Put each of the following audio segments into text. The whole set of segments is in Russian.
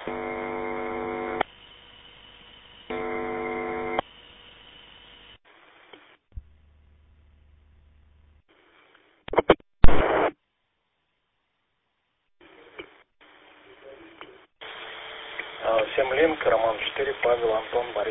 Всем линк, Роман 4, Павел, Антон, Борис.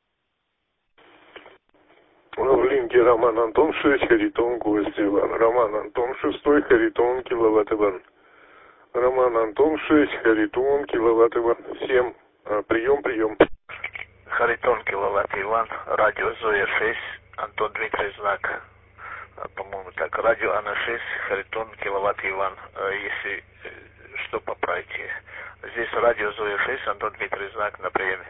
В линке Роман Антон 6, Харитон, Гость Иван. Роман Антон 6, Харитон, Киловатт Иван. Роман Антон 6, Харитон, Киловатт Иван. Всем прием. Харитон, Киловатт Иван, радио Зоя 6, Антон Дмитрий Знак. По-моему так, радио Анна 6, Харитон, Киловатт Иван. Если что, поправьте. Здесь радио Зоя 6, Антон Дмитрий Знак на приеме.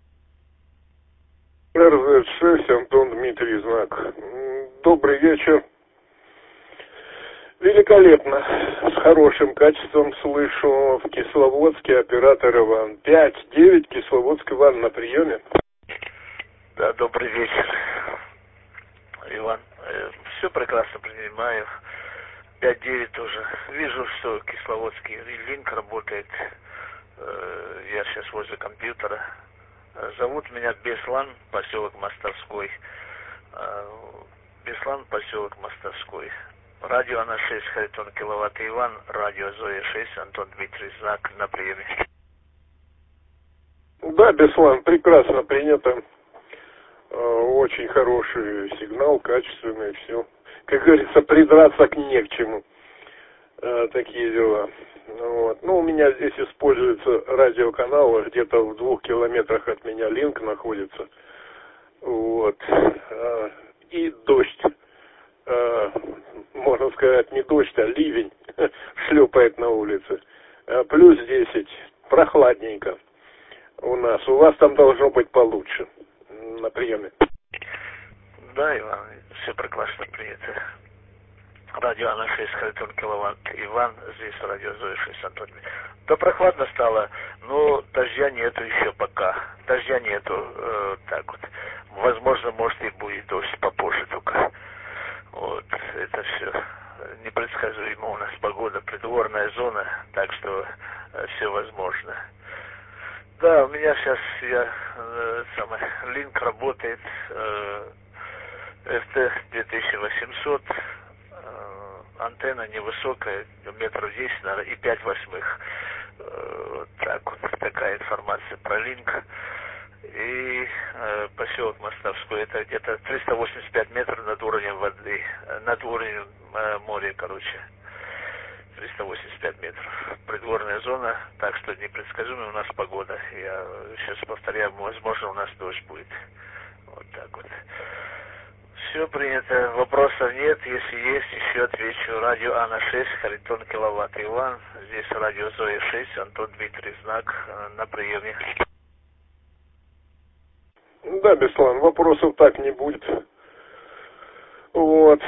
РЗ-6, Антон Дмитрий Знак. Добрый вечер. Великолепно. С хорошим качеством слышу. В Кисловодске оператор Иван. 5-9, Кисловодск Иван на приеме. Да, добрый вечер, Иван. Все прекрасно принимаю. 5-9 тоже. Вижу, что Кисловодский линк работает. Я сейчас возле компьютера. Зовут меня Беслан, поселок Мостовской. Беслан, поселок Мостовской. Радио Анна 6, Харитон, Киловатт Иван. Радио Зоя 6, Антон Дмитрий Знак на приеме. Да, Беслан, прекрасно принято. Очень хороший сигнал, качественный, все. Как говорится, придраться не к чему. Такие дела. Вот. Ну, у меня здесь используется радиоканал, где-то в 2 километрах от меня линк находится. Вот. И дождь. Можно сказать, не дождь, а ливень шлепает на улице. Плюс 10. Прохладненько у нас. У вас там должно быть получше на приеме. Да, Иван, все прекрасно принято. Радио Анна 6, Харитон, Киловатт Иван, здесь радио Зоя 6, Антон. Да, прохладно стало, но дождя нету еще пока. Дождя нету, так вот. Возможно, может и будет дождь попозже только. Вот, это все непредсказуемо у нас погода, придворная зона, так что все возможно. Да, у меня сейчас линк работает, FT 2800, антенна невысокая, метров 10, наверное, и 5/8. Так вот, такая информация про линк. И поселок Мостовской, это где-то 385 метров над уровнем воды, над уровнем моря, 385 метров. Придворная зона, так что непредсказуемая у нас погода. Я сейчас повторяю, возможно, у нас дождь будет. Вот так вот. Все принято, вопросов нет. Если есть, еще отвечу. Радио Анна 6, Харитон, Киловатт Иван. Здесь радио Зоя 6, Антон Дмитрий Знак на приеме. Да, Беслан, вопросов так не будет. Вот.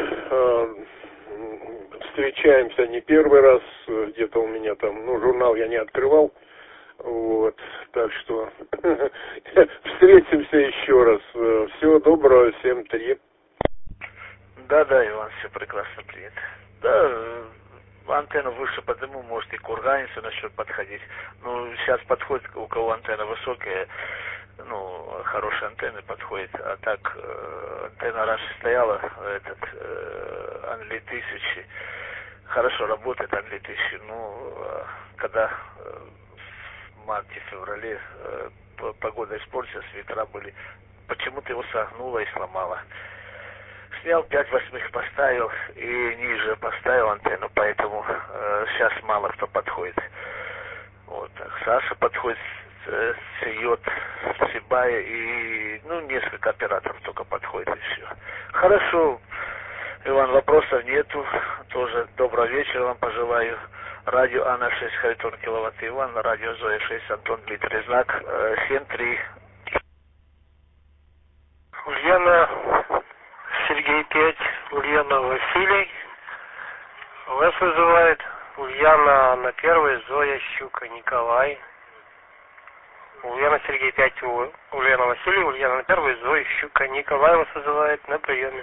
Встречаемся не первый раз. Где-то у меня там, журнал я не открывал. Вот. Так что встретимся еще раз. Всего доброго, всем 3. Да, Иван, все прекрасно принято. Да, антенну выше подниму, может и курганиться начнет подходить. Ну, сейчас подходит, у кого антенна высокая, хорошие антенны подходит. А так, антенна раньше стояла, Анли 1000. Хорошо работает Анли 1000. Когда в марте-феврале погода испортилась, ветра были, почему-то его согнуло и сломало. Снял 5/8, поставил и ниже поставил антенну, поэтому сейчас мало кто подходит. Вот так. Саша подходит, Сиот, Сибая и несколько операторов только подходит и все. Хорошо, Иван, вопросов нету. Тоже доброго вечера вам пожелаю. Радио Анна 6, Харитон, Киловатт Иван, радио Зоя 6, Антон Дмитрий Знак, 7-3. Ульяна, Сергей 5, Ульяна, Василий. Вас вызывает Ульяна на 1, Зоя, Щука, Николай. Ульяна, Сергей 5, Ульяна, Василий, Ульяна на 1, Зоя, Щука, Николай вас вызывает на приеме.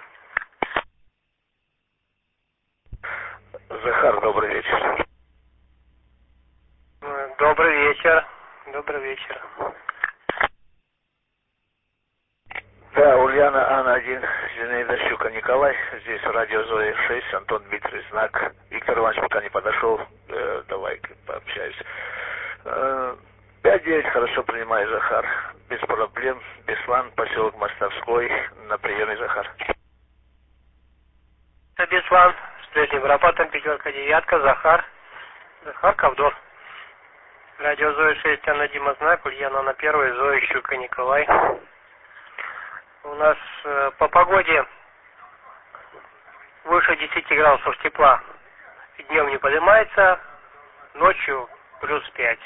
Захар, добрый вечер. Добрый вечер. Добрый вечер. Да, Ульяна, Ан-1, Зинаида Щука, Николай. Здесь радио Зоя 6, Антон Дмитрий, знак. Виктор Иванович пока не подошел. Давай пообщаюсь. 5-9, хорошо принимай, Захар. Без проблем. Беслан, поселок Мостовской. На приеме, Захар. Это Беслан. С прежним рапортом 5-9, Захар. Захар Ковдор. Радио Зоя 6, Анна Дима, знак. Ульяна на 1, Зоя Щука, Николай. У нас по погоде выше 10 градусов тепла. Днем не поднимается, ночью плюс 5.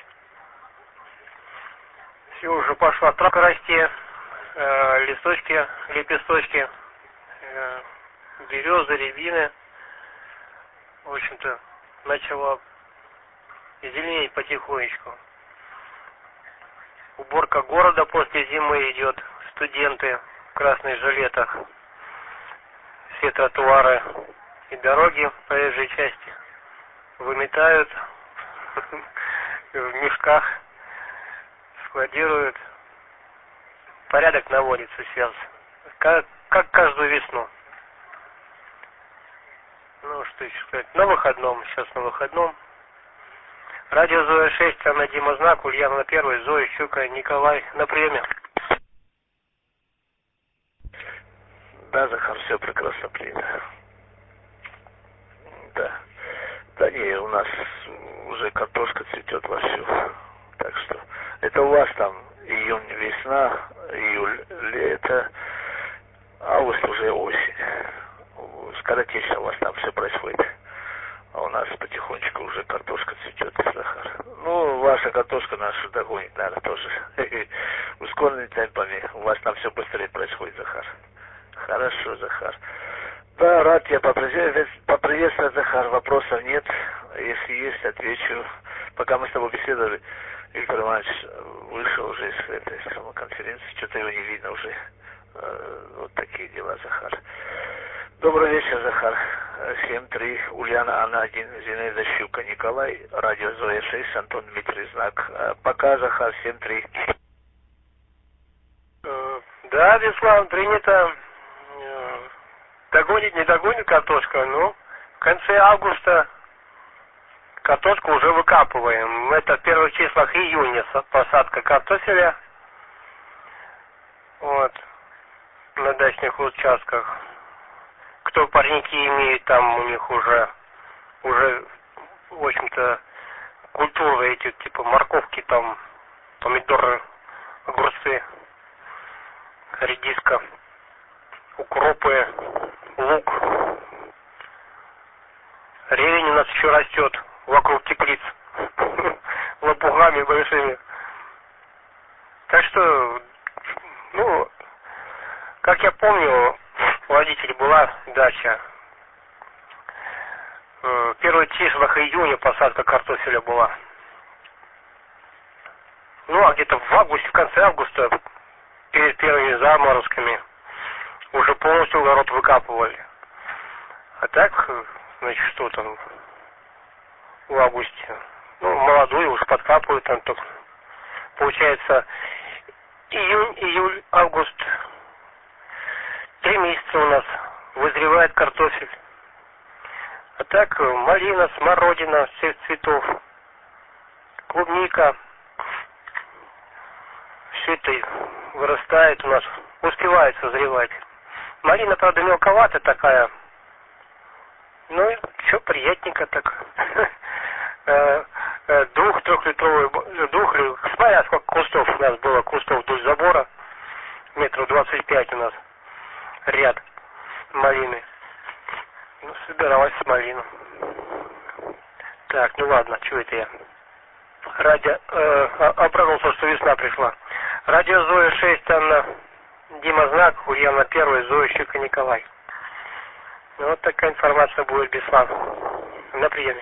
Все, уже пошла травка расти, листочки, лепесточки, березы, рябины. В общем-то, начало зеленеть потихонечку. Уборка города после зимы идет. Студенты в красных жилетах. Все тротуары и дороги в проезжей части выметают, в мешках складируют. Порядок наводится сейчас, как каждую весну. Ну, что еще сказать, на выходном, сейчас на выходном. Радио Зоя 6, Анна Дима, знак, Ульяна на 1, Зоя Щука, Николай на приеме. Да, Захар, все прекрасно принято. Да. Да не, у нас уже картошка цветет вовсю. Так что это у вас там июнь весна, июль лето, август уже осень. Скоротечно у вас там все происходит. А у нас потихонечку уже картошка цветет, Захар. Ну, ваша картошка нашу догонит, наверное, тоже. Ускоренными темпами. У вас там все быстрее происходит, Захар. Хорошо, Захар. Да, рад тебя поприветствовать, Захар. Вопросов нет. Если есть, отвечу. Пока мы с тобой беседовали, Виктор Иванович вышел уже из этой самой конференции. Что-то его не видно уже. Вот такие дела, Захар. Добрый вечер, Захар. 7-3, Ульяна, Ан-1, Зинаида Щука, Николай, радио Зоя 6, Антон Дмитрий, знак. Пока, Захар, 7-3. Да, Беслан, принято. Догонит, не догонит картошка, ну, в конце августа картошку уже выкапываем. Это в первых числах июня посадка картофеля. Вот. На дачных участках. Кто парники имеет, там у них уже, в общем-то, культуры эти, типа морковки, там, помидоры, огурцы, редиска, укропы, лук. Ревень у нас еще растет вокруг теплиц лопухами большими. Так что, ну, как я помню, у родителей была дача. В первых числах июня посадка картофеля была. Ну, а где-то в августе, в конце августа, перед первыми заморозками, уже полностью огород выкапывали. А так, значит, что там в августе? Ну, молодую уж подкапывают там только. Получается, июнь, июль, август. 3 месяца у нас вызревает картофель. А так малина, смородина всех цветов, клубника. Все это вырастает у нас, успевает созревать. Малина, правда, мелковата такая. Ну, все приятненько так. 2-3-литровый, смотря сколько кустов у нас было, кустов вдоль забора. Метров 25 у нас ряд малины. Ну, собиралась малину. Так, ну ладно, что это я? Обрадовался, что весна пришла. Радио Зоя 6, Анна Дима, знак, Ульяна 1, Зоя Щука, Николай. Ну, вот такая информация будет, Беслан. На приеме.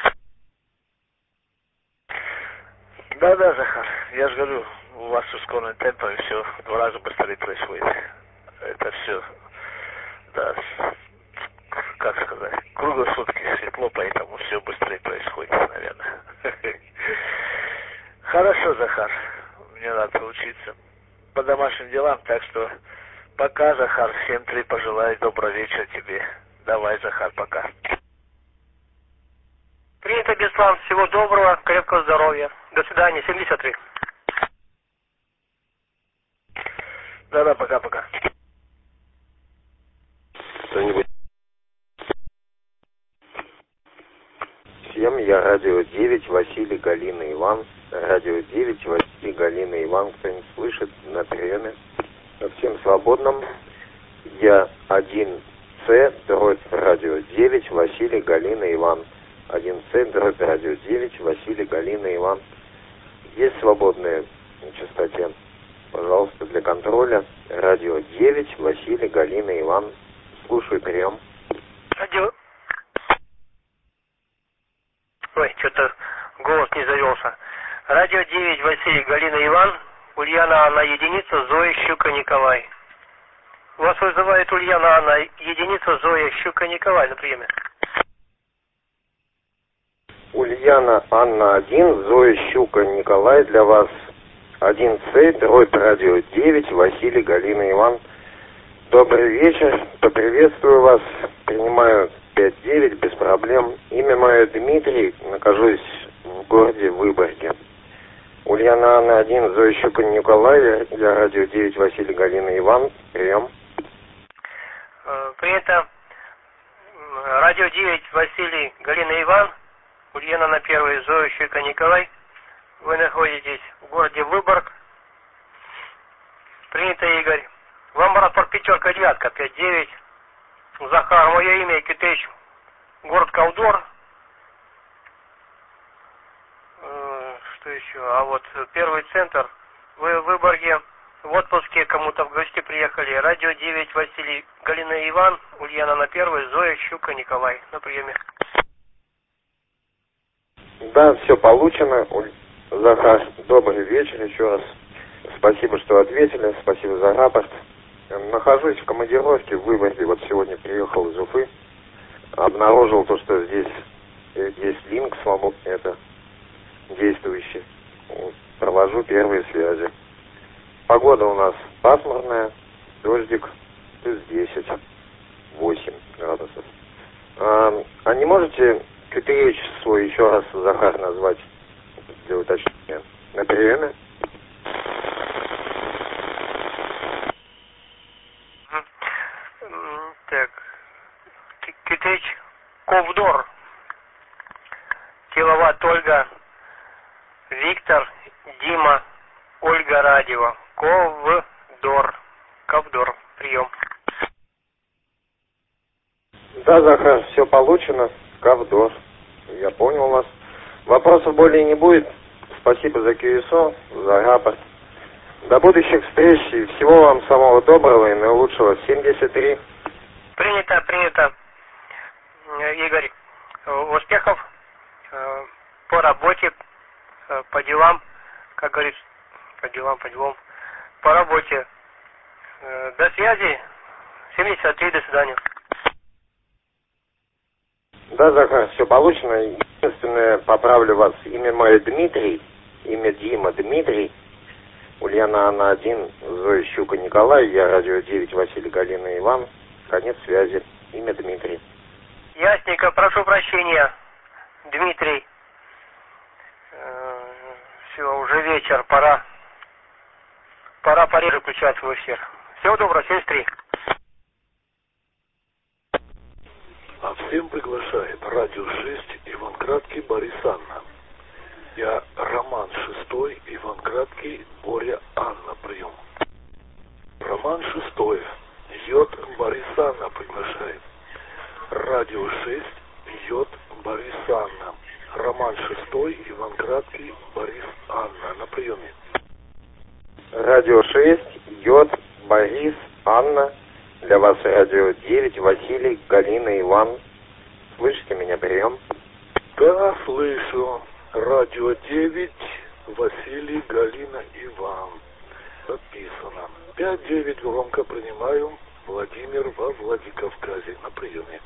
Да, Захар, я же говорю, у вас ускоренный темп, и все в 2 раза быстрее происходит. Это все, да, как сказать, круглые сутки светло, поэтому все быстрее происходит, наверное. Хорошо, Захар. Мне надо учиться по домашним делам, так что пока, Захар. Всем 3 пожелаю доброго вечера тебе. Давай, Захар, пока. Принято, Беслан. Всего доброго, крепкого здоровья. До свидания. 73. Да-да, пока-пока. Кто-нибудь? Всем я радио 9, Василий, Галина, Иван. Радио 9, Василий, Галина, Иван. Кто-нибудь слышит на приеме? Всем свободным. Я 1С, дробь радио 9, Василий, Галина, Иван. 1С, дробь радио 9, Василий, Галина, Иван. Есть свободные на частоте? Пожалуйста, для контроля. Радио 9, Василий, Галина, Иван. Слушаю, прием. Радио. Ой, что-то голос не завелся. Радио 9, Василий, Галина, Иван. Ульяна Анна, единица, Зоя, Щука, Николай. Вас вызывает Ульяна Анна, единица, Зоя, Щука, Николай на приеме. Ульяна Анна 1, Зоя, Щука, Николай для вас. 1С, дробь радио 9, Василий, Галина, Иван. Добрый вечер, поприветствую вас. Принимаю 5-9 без проблем. Имя мое Дмитрий, нахожусь в городе Выборге. Ульяна Анна 1, Зоя, Щука, Николай, для радио 9, Василий, Галина, Иван. Прием. Принято. Радио 9, Василий, Галина, Иван. Ульяна на 1, Зоя, Щука, Николай. Вы находитесь в городе Выборг. Принято, Игорь. Вам рапорт 5-9, 5-9. Захар, мое имя Китыч. Город Ковдор. Что еще? А вот первый центр. Вы в Выборге в отпуске, кому-то в гости приехали. Радио 9, Василий, Галина, Иван. Ульяна на 1, Зоя, Щука, Николай. На приеме. Да, все получено. Захар, добрый вечер еще раз. Спасибо, что ответили. Спасибо за рапорт. Нахожусь в командировке в Выборге. Вот сегодня приехал из Уфы. Обнаружил то, что здесь есть линк свободный, это действующий. Провожу первые связи. Погода у нас пасмурная. Дождик плюс 10. 8 градусов. А не можете Китыч свой еще раз, Захар, назвать для уточнения? На приеме? Так. Китыч Ковдор. Киловатт Ольга. Виктор, Дима, Ольга Радио. Ковдор. Ковдор. Прием. Да, Захар, все получено. Ковдор. Я понял вас. Вопросов более не будет. Спасибо за QSO, за рапорт. До будущих встреч и всего вам самого доброго и наилучшего. 73. Принято, принято. Игорь, успехов по работе, по делам, как говорится, по делам, по работе. До связи. 73, до свидания. Да, Захар, все получено. Единственное, поправлю вас. Имя мое Дмитрий, имя Дима Дмитрий. Ульяна Анна 1, Зоя, Щука, Николай. Я радио 9, Василий, Галина, Иван. Конец связи. Имя Дмитрий. Ясненько, прошу прощения, Дмитрий. Все, уже вечер, пора пореже включаться в эфир. Всего доброго, 73. А всем приглашает радио 6, Иван Краткий, Борис Анна. Я Роман 6, Иван Краткий, Боря Анна, прием. Роман 6, Йод Борис Анна приглашает. Радио 6, Йод Борис Анна. Роман 6, Иван Краткий, Борис Анна, на приеме. Радио 6, Йод Борис Анна. Для вас радио 9, Василий, Галина, Иван. Слышите меня, прием? Да, слышу. Радио 9, Василий, Галина, Иван. Записано. 5-9 громко принимаю. Владимир во Владикавказе на приеме.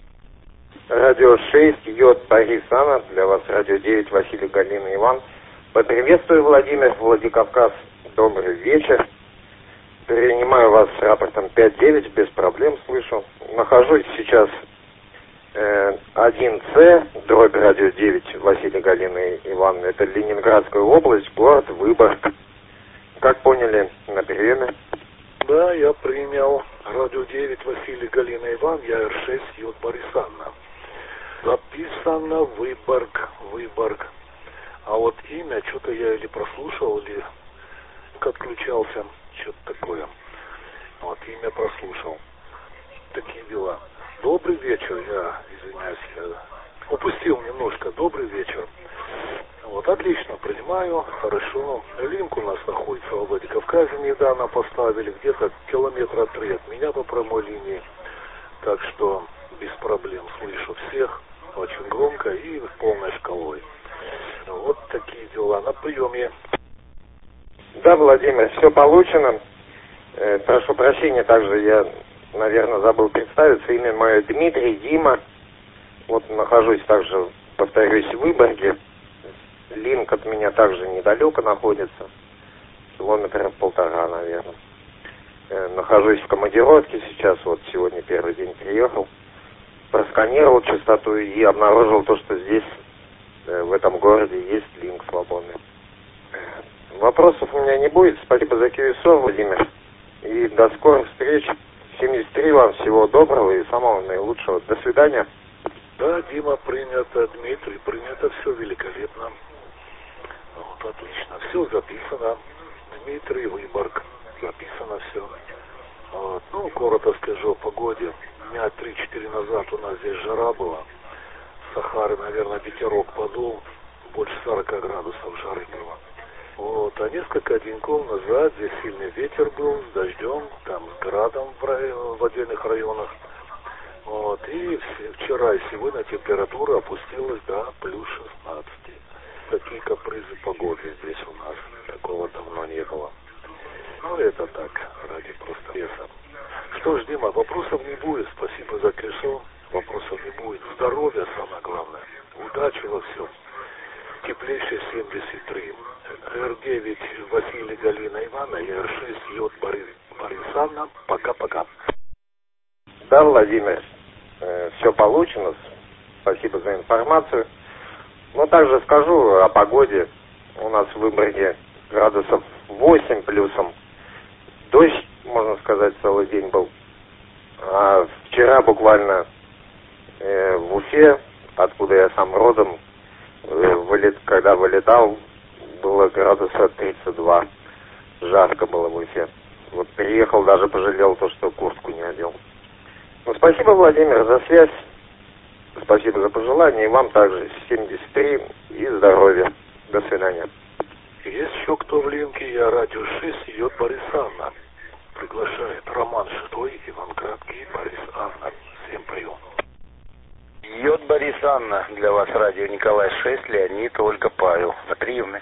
Радио 6, Йод Борис Анна. Для вас радио 9, Василий, Галина, Иван. Приветствую, Владимир, Владикавказ. Добрый вечер. Принимаю вас с рапортом 5-9, без проблем слышу. Нахожусь сейчас 1С, дробь радио 9, Василий, Галина и Ивановна. Это Ленинградская область, город Выборг. Как поняли, на приеме? Да, я принял радио 9, Василий, Галина, Иван, я Р6, Йод, Борисанна. Записано Выборг. А вот имя, что-то я или прослушал, или отключался, что-то такое. Вот имя прослушал. Такие дела. Добрый вечер, я извиняюсь, я упустил немножко. Добрый вечер. Вот, отлично, принимаю, хорошо. Линк у нас находится в Владикавказе, недавно поставили, где-то километра 3 от меня по прямой линии. Так что без проблем слышу всех, очень громко и полной шкалой. Вот такие дела на приеме. Да, Владимир, все получено. Прошу прощения, также я, наверное, забыл представиться. Имя мое Дмитрий, Дима. Вот нахожусь также, повторюсь, в Выборге. Линк от меня также недалеко находится. Километра 1,5, наверное. Нахожусь в командировке сейчас, вот сегодня первый день приехал. Просканировал частоту и обнаружил то, что здесь, в этом городе, есть линк свободный. Вопросов у меня не будет. Спасибо за QSO, Владимир. И до скорых встреч. 73 вам всего доброго и самого наилучшего. До свидания. Да, Дима, принято, Дмитрий, принято, все великолепно. Вот, отлично. Все записано. Дмитрий, Выборг. Записано все. Вот. Ну, коротко скажу о погоде. Дня 3-4 назад у нас здесь жара была. С Сахары, наверное, ветерок подул. Больше 40 градусов жары было. Вот. А несколько деньков назад здесь сильный ветер был, с дождем, там с градом в отдельных районах. Вот. И вчера и сегодня температура опустилась до плюс 16. Такие капризы погоды здесь у нас. Такого давно не было. Ну, это так, ради просто леса. Что ж, Дима, вопросов не будет. Спасибо за кэшо. Вопросов не будет. Здоровья самое главное. Удачи во всем. Теплейший 73. Р9 Василий, Галина, Ивана, и Р6 Йод, Борисанна. Пока-пока. Да, Владимир, все получено. Спасибо за информацию. Но также скажу о погоде. У нас в Выборге градусов 8 плюсом. Дождь, можно сказать, целый день был. А вчера буквально в Уфе, откуда я сам родом, когда вылетал, было градуса 32. Жарко было в Уфе. Вот приехал, даже пожалел то, что куртку не одел. Ну, спасибо, Владимир, за связь. Спасибо за пожелания. И вам также 73 и здоровья. До свидания. Есть еще кто в линке? Я радио 6, Йод, Борисанна. Приглашает Роман 6, Иван Краткий, Борис Анна. Всем прием. Йод, Борисанна. Для вас радио Николай 6, Леонид, Ольга, Павел. На приемной.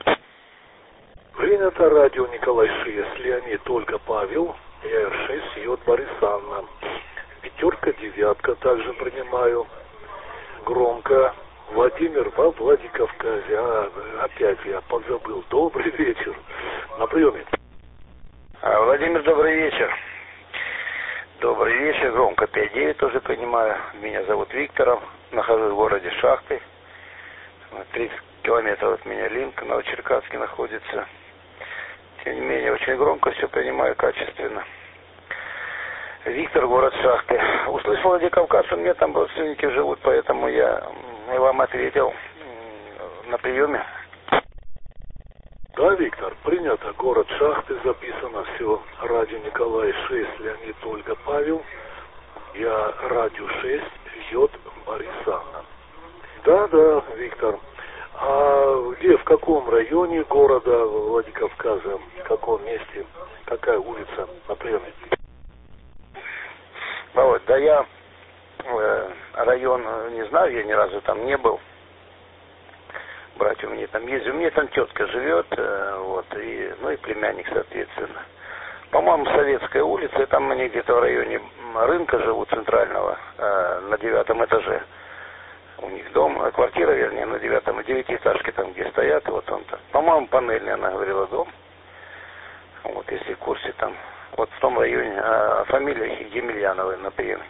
Принято радио Николай 6, Леонид, Ольга, Павел. Я Р6, Йод, Борисанна. 5, 9 также принимаю. Громко. Владимир во Владикавказе. Опять я подзабыл. Добрый вечер. На приеме. Владимир, добрый вечер. Добрый вечер. Громко 5-9 тоже принимаю. Меня зовут Виктором. Нахожусь в городе Шахты. 30 километров от меня линк. Новочеркасске находится. Тем не менее, очень громко все принимаю, качественно. Виктор, город Шахты. Услышал Владикавказ, у меня там родственники живут, поэтому я вам ответил на приеме. Да, Виктор, принято. Город Шахты, записано все. Радио Николай 6, Леонид, Ольга, Павел. Я радио 6, Йод, Борисанна. Да, Виктор. А где, в каком районе города Владикавказа, в каком месте, какая улица на приеме? Вот, да я район не знаю, я ни разу там не был. Братья у меня там ездят, у меня там тетка живет, вот, и, ну и племянник, соответственно. По-моему, Советская улица, и там они где-то в районе рынка живут, центрального, на 9 этаже. у них дом, квартира, вернее, на 9-м, 9-этажке там, где стоят, вот он-то. По-моему, панельный, она говорила, дом. Вот, если в курсе, там, вот в том районе, фамилия Емельяновой на приеме.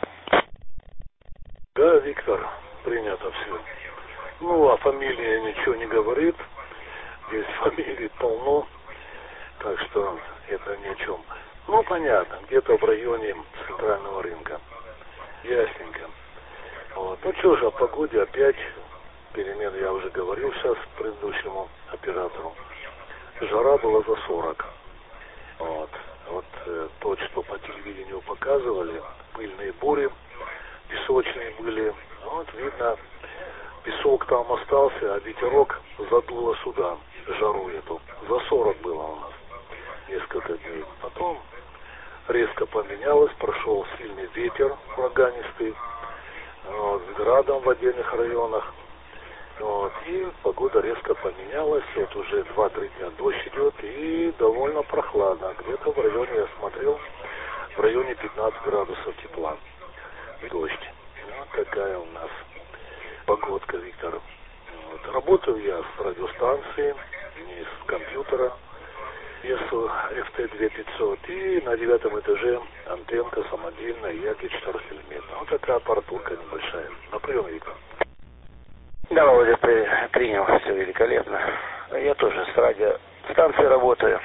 Да, Виктор, принято все. Ну, а фамилия ничего не говорит. Здесь фамилий полно, так что это ни о чем. Ну, понятно, где-то в районе центрального рынка. Ясненько. Вот. Ну, что же, о погоде опять перемены, я уже говорил сейчас предыдущему оператору. Жара была за 40. Вот то, что по телевидению показывали, пыльные бури, песочные были. Вот, видно, песок там остался, а ветерок задуло сюда, жару эту. За 40 было у нас несколько дней. Потом резко поменялось, прошел сильный ветер ураганистый, вот, с градом в отдельных районах. Вот, и погода резко поменялась, вот уже 2-3 дня дождь идет и довольно прохладно. Где-то в районе, я смотрел, в районе 15 градусов тепла. И дождь. Вот такая у нас погодка, Виктор. Вот. Работаю я с радиостанции, не с компьютера. Весу FT2500 и на 9-м этаже антенка самодельная, Яки 4-мм. Вот такая аппаратурка небольшая. На прием, Виктор. Да, Володя, принял, все великолепно. Я тоже с радиостанцией работаю,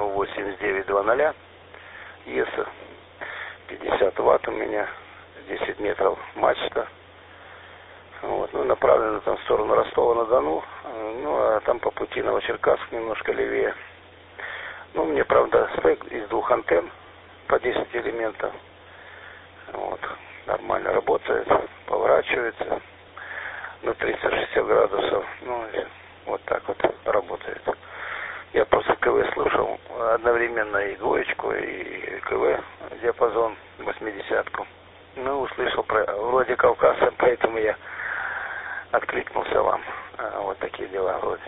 8920, ЕСа, 50 ватт у меня, 10 метров мачта. Вот, ну, направлено там в сторону Ростова-на-Дону, ну, а там по пути Новочеркасск немножко левее. Ну, мне, правда, спек из 2 антенн по 10 элементов. Вот, нормально работает, поворачивается на 360 градусов, ну, вот так вот работает. Я просто КВ слушал одновременно и двоечку, и КВ диапазон 80-ку. Ну, услышал про вроде Кавказа, поэтому я откликнулся вам. Вот такие дела вроде.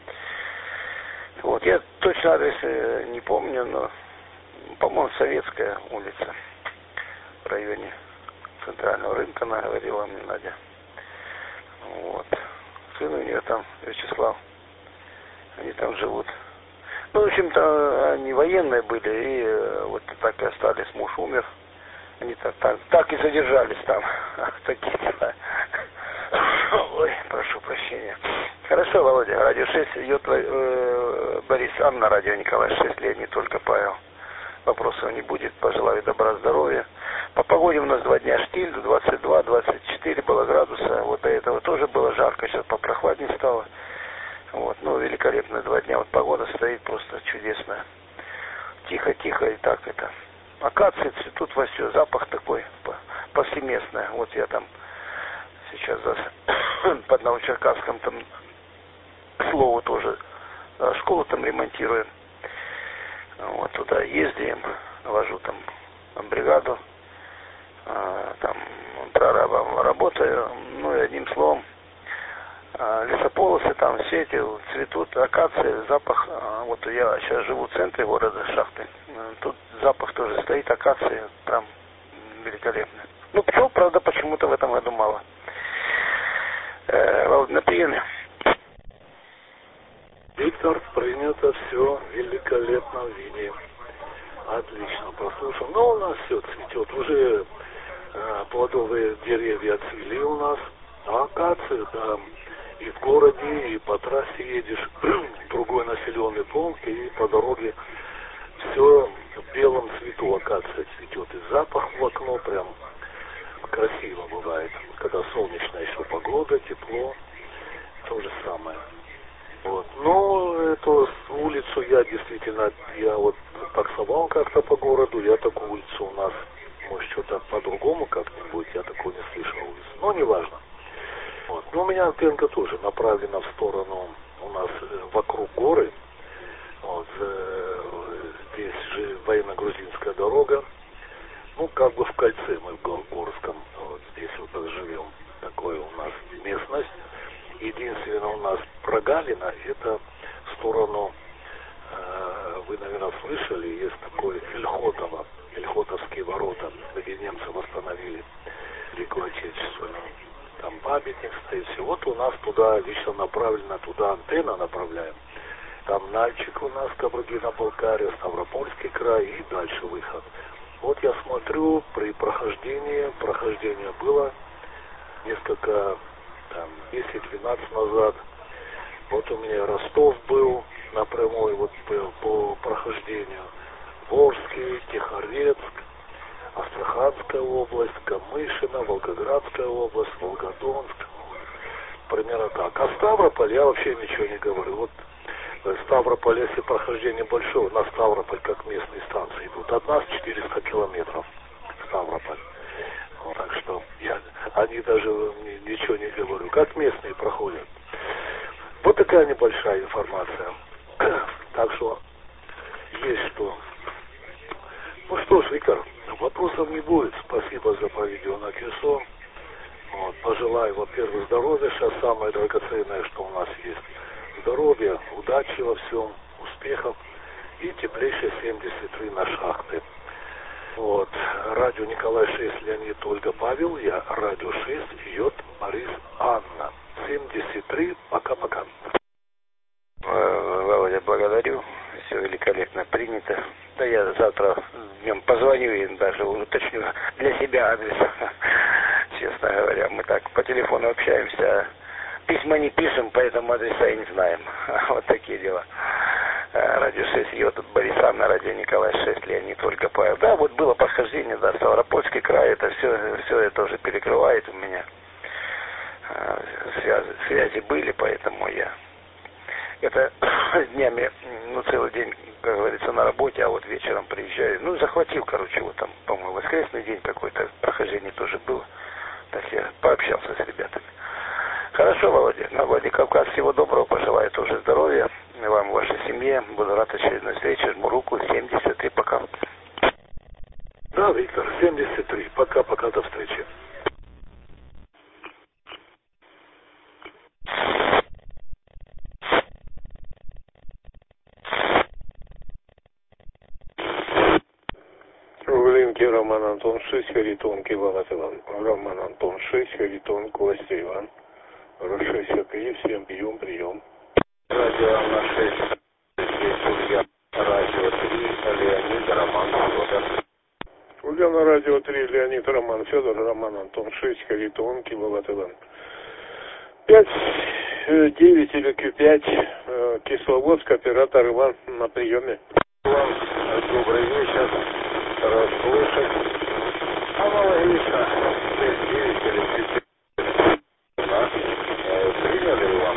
Вот, я точно адрес не помню, но, по-моему, Советская улица в районе центрального рынка, она говорила мне, Надя. Вот. Сын у нее там, Вячеслав. Они там живут. Ну, в общем-то, они военные были, и вот так и остались. Муж умер. Они так и задержались там. Такие дела. Ой, прошу прощения. Хорошо, Володя, радио 6 идет Борис, Анна, радио Николай, 6 лет, не только Павел. Вопросов не будет, пожелаю добра, здоровья. По погоде у нас 2 дня штиль, 22-24 было градуса, вот до этого тоже было жарко, сейчас попрохладнее стало. Вот, ну, великолепно 2 дня, вот погода стоит просто чудесная. Тихо-тихо и так это. Акации цветут вовсю, запах такой повсеместный. Вот я там сейчас под Новочеркасском там, к слову, тоже школу там ремонтируем. Вот туда ездим, вожу там бригаду, там прорабом работаю, ну и одним словом, лесополосы там все эти цветут, акации, запах, вот я сейчас живу в центре города Шахты, тут запах тоже стоит, акации, там великолепно. Ну, пчел, правда, почему-то в этом году мало. На приеме. Виктор, принято все в великолепном виде. Отлично, послушал. Но у нас все цветет. Уже плодовые деревья отцвели у нас. А акации, да, и в городе, и по трассе едешь, в другой населенный пункт, и по дороге все в белом цвету акация цветет. И запах в окно прям красиво бывает. Когда солнечная еще погода, тепло, то же самое. Вот. Но эту улицу я действительно, я вот таксовал как-то по городу, я такую улицу у нас, может, что-то по-другому как-нибудь, я такую не слышал улицу, но неважно. Вот. Но у меня антенка тоже направлена в сторону, у нас вокруг горы, вот, здесь же военно-грузинская дорога, ну, как бы в кольце мы в Горском, вот здесь вот живем, такое у нас местность. Единственное у нас прогалина, это в сторону, вы, наверное, слышали, есть такое Ильхотово, Ильхотовские ворота, где немцы восстановили Великую Отечественную. там памятник стоит, все. Вот у нас туда лично направлена, туда антенна направляем. Там Нальчик у нас, Кабардино-Балкария, Ставропольский край и дальше выход. Вот я смотрю, при прохождение было несколько, там, 10-12 назад. Вот у меня Ростов был напрямую вот по прохождению. Волжский, Тихорецк, Астраханская область, Камышино, Волгоградская область, Волгодонск. Примерно так. А Ставрополь я вообще ничего не говорю. Вот Ставрополь, если прохождение большое, на Ставрополь как местные станции идут. От нас 400 километров Ставрополь. Вот, так что я о них даже ничего не говорю. Как местные проходят. Вот такая небольшая информация. Так что есть что. Ну что ж, Виктор, вопросов не будет. Спасибо за по видео на КИСО. Вот, пожелаю, во-первых, здоровья. Сейчас самое драгоценное, что у нас есть. Здоровья, удачи во всем, успехов и теплейшие 73 на шахты. Вот. Радио Николай 6, Леонид, Ольга, Павел. Я радио 6, Йод, Борис, Анна. 73. Пока-пока. Володя, благодарю. Все великолепно принято. Да я завтра днем позвоню и даже уточню для себя адрес. Честно говоря, мы так по телефону общаемся. Письма не пишем, поэтому адреса и не знаем. Вот такие дела. Радио 6, Йод, Борис, Анна, радио Николай 6, Леонид, Ольга, Павел. Да, вот было прохождение, да, Ставропольский край, это все это уже перекрывает у меня. Связи были, поэтому я это днями, целый день, как говорится, на работе, а вот вечером приезжаю. Захватил, короче, вот там, по-моему, воскресный день какой-то, прохождение тоже было. Так я пообщался с ребятами. Хорошо, Володя. На Владикавказ всего доброго, пожелаю тоже здоровья. Вам, вашей семье. Буду рад очередной встрече. Жму руку. 73. Пока. Да, Виктор, 73. Пока-пока, до встречи. Улинки Роман Антон 6, Харитон Кивалат Иван. Роман Антон 6, Харитон Костя Иван. Расшейся Киев, всем прием. Радио Анна 6, Ульяна, радио 3, Леонид, Роман, Федор. Ульяна, радио 3, Леонид, Роман, Федор, Роман Антон 6, Харитон Кивалат Иван. 5, 9 или Q5, Кисловодск, оператор Иван на приеме. Иван, добрый вечер. Расслышать. Аналогично. 9 или 5. Приняли Иван?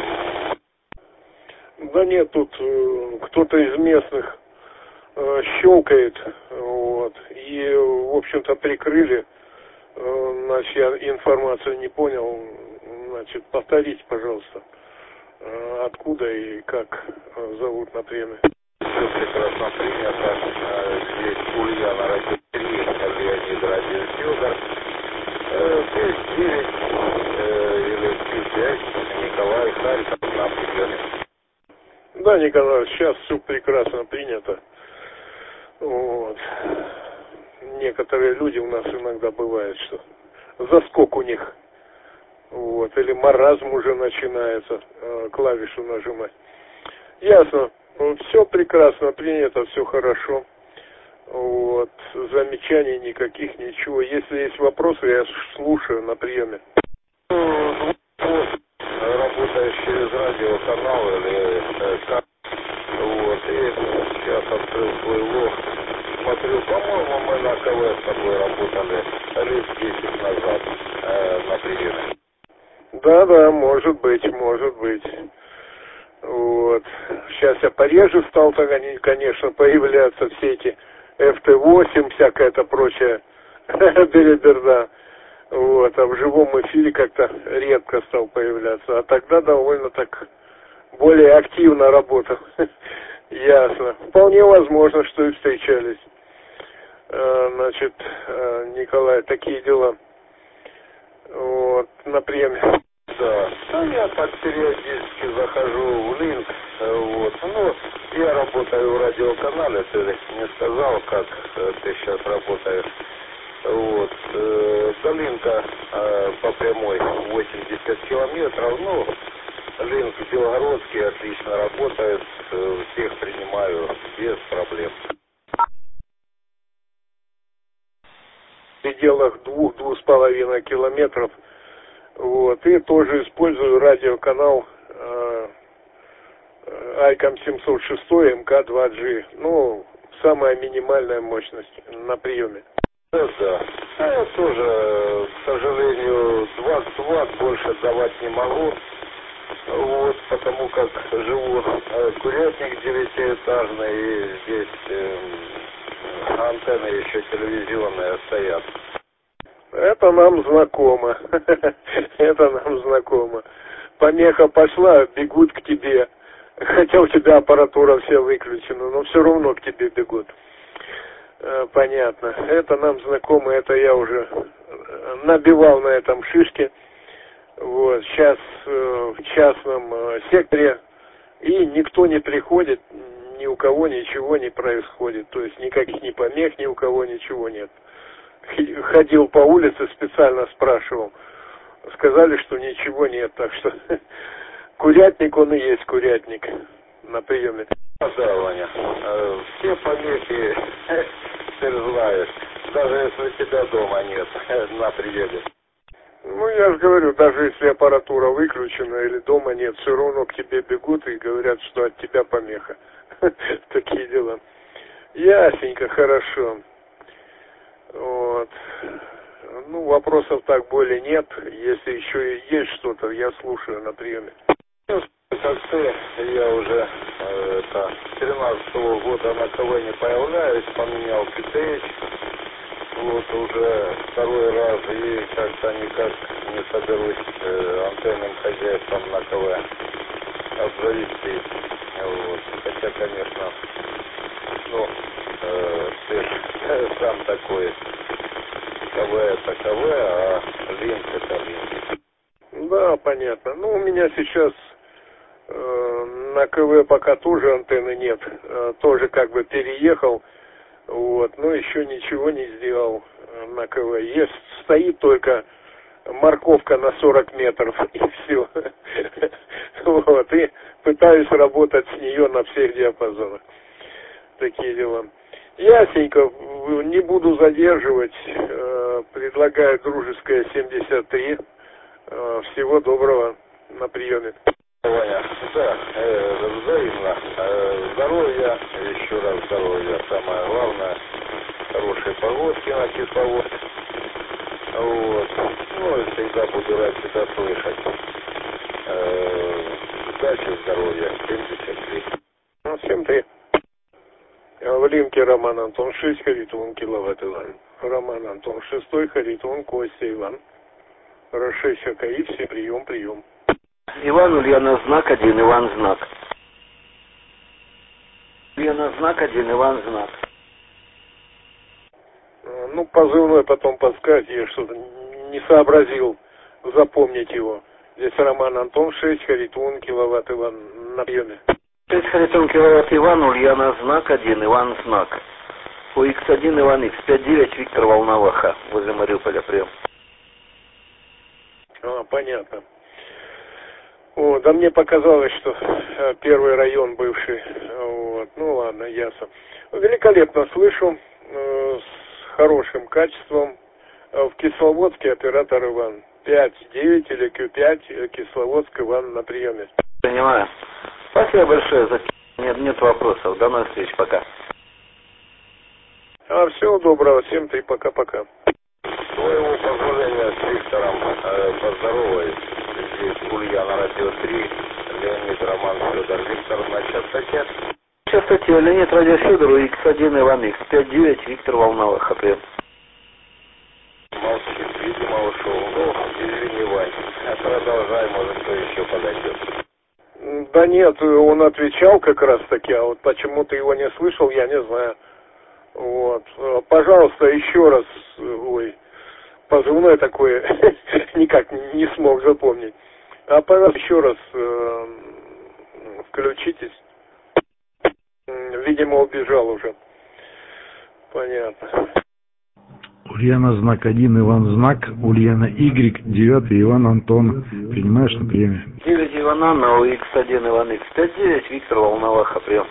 Да нет, тут кто-то из местных щелкает, вот, и, в общем-то, прикрыли, значит, я информацию не понял, значит, повторите, пожалуйста, откуда и как зовут на приеме. Все прекрасно принято. Здесь Ульяна, радио 3, Леонид, радио Федор. 9 или 5, Николай, Харьков на приеме. Да, Николай, сейчас все прекрасно принято. Вот. Некоторые люди у нас иногда бывает, что заскок у них. Вот. Или маразм уже начинается, клавишу нажимать. Ясно. Все прекрасно принято, все хорошо. Вот. Замечаний никаких, ничего. Если есть вопросы, я слушаю на приеме. Работаешь через радиоканал или как? Вот. И сейчас открыл свой лог. Смотрю, по-моему, мы на КВ с тобой работали лет 10 назад на приеме. Да, может быть. Вот. Сейчас я пореже стал, конечно, появляться все эти FT8, всякая это прочая белиберда. Вот. А в живом эфире как-то редко стал появляться. А тогда довольно так более активно работал. Ясно. Вполне возможно, что и встречались. Значит, Николай, такие дела. Вот. На приеме. Да, я так периодически захожу в линк, вот, я работаю в радиоканале, ты не сказал, как ты сейчас работаешь, Вот. Долинка по прямой 80 километров. Ну, линк Белгородский отлично работает. Всех принимаю без проблем. В пределах 2-2,5 километров. Вот. И тоже использую радиоканал Айком 706 МК2G. Ну, самая минимальная мощность на приеме. Да. А я тоже, к сожалению, 20 ватт больше давать не могу. Вот, потому как живу курятник 9-этажный, и здесь антенны еще телевизионные стоят. Это нам знакомо. Это нам знакомо. Помеха пошла, бегут к тебе. Хотя у тебя аппаратура вся выключена, но все равно к тебе бегут. Понятно. Это нам знакомо, это я уже набивал на этом шишки. Вот, сейчас в частном секторе, и никто не приходит, ни у кого ничего не происходит. То есть никаких ни помех, ни у кого ничего нет. Ходил по улице, специально спрашивал. Сказали, что ничего нет, так что курятник он и есть курятник на приеме. Да, Ваня, все помехи ты знаешь, даже если у тебя дома нет на приеме. Ну, я же говорю, даже если аппаратура выключена или дома нет, все равно к тебе бегут и говорят, что от тебя помеха. Такие дела. Ясненько, хорошо. Вот. Ну, вопросов так более нет. Если еще и есть что-то, я слушаю на приеме. Как ты, я уже с 13-го года на КВ не появляюсь, поменял ПТХ. Вот уже второй раз и как-то никак не соберусь антенным хозяйством на КВ обзавести. Вот. Хотя, конечно, ну, ты сам такой, КВ это КВ, а линк это линк. Да, понятно. Ну, у меня сейчас на КВ пока тоже антенны нет. Тоже как бы переехал. Вот, но еще ничего не сделал на КВ. Есть, стоит только морковка на 40 метров, и все. Вот, и пытаюсь работать с нее на всех диапазонах. Такие дела. Ясненько, не буду задерживать. Предлагаю дружеское 73. Всего доброго на приеме. Ваня, да, взаимно. Здоровья, еще раз здоровья, самое главное. Хорошие погодки на кисловод. Вот. Ну и всегда буду рад тебя слышать. Удачи, здоровья, 73. Ну, 73. В линке Роман Антон 6, Харитон Киловатт Иван. Роман Антон 6, Харитон Костя Иван. Рашеща Каи, все, прием. Иван, Ульяна, знак 1, Иван, знак. Ульяна, знак 1, Иван, знак. Ну, позывной потом подскажет, я что-то не сообразил запомнить его. Здесь Роман Антон 6, Харитон Киловатт Иван на приеме. 6 Харитон Киловатт Иван, Ульяна, знак 1, Иван, знак. У X1, Иван, X59, Виктор Волноваха, возле Мариуполя, прием. Понятно. О, да мне показалось, что первый район бывший. Вот. Ну ладно, ясно. Великолепно слышу, с хорошим качеством. В Кисловодске оператор Иван. 5-9 или Q5, Кисловодск Иван на приеме. Понимаю. Спасибо большое за... Нет вопросов. До новых встреч, пока. Всего доброго, всем 3, пока-пока. Своего позволения с Виктором поздороваюсь. Здесь Ульяна, радио 3, Леонид, Роман, Федор, Виктор на частоте. Частоте Леонид, радио Федору, X1, Иван, X59, Виктор Волноваха, прием. Молчит, видимо, ушел. Ну, извини, Вань. Продолжай, может, кто еще подойдет. Да нет, он отвечал как раз таки, а вот почему ты его не слышал, я не знаю. Вот. Пожалуйста, еще раз, позывной такой, никак не смог запомнить. А пожалуйста, еще раз включитесь. Видимо, убежал уже. Понятно. Ульяна знак 1, Иван знак, Ульяна Y, 9 Иван Антон. Принимаешь на приеме? 9 Иван Анна, УХ1 Иван X59, Виктор Волноваха, прием.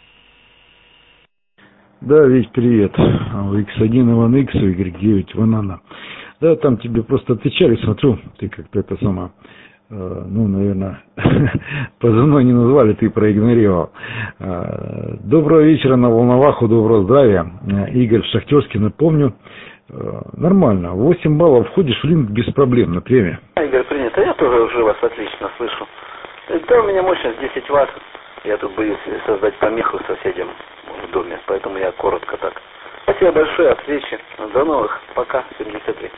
Да, Вить, привет. X1 Иван X, Y9 Иван Анна. Да, там тебе просто отвечали, смотрю, ты как-то это сама, наверное, позывной не назвали, ты проигнорировал. Доброго вечера на Волноваху, доброго здравия. Игорь Шахтерский, напомню. Нормально, 8 баллов входишь в ринг без проблем на премии. Игорь, принято, я тоже уже вас отлично слышу. Да, у меня мощность 10 ватт, я тут боюсь создать помеху соседям в доме, поэтому я коротко так. Спасибо большое, от встречи, до новых, пока, 73.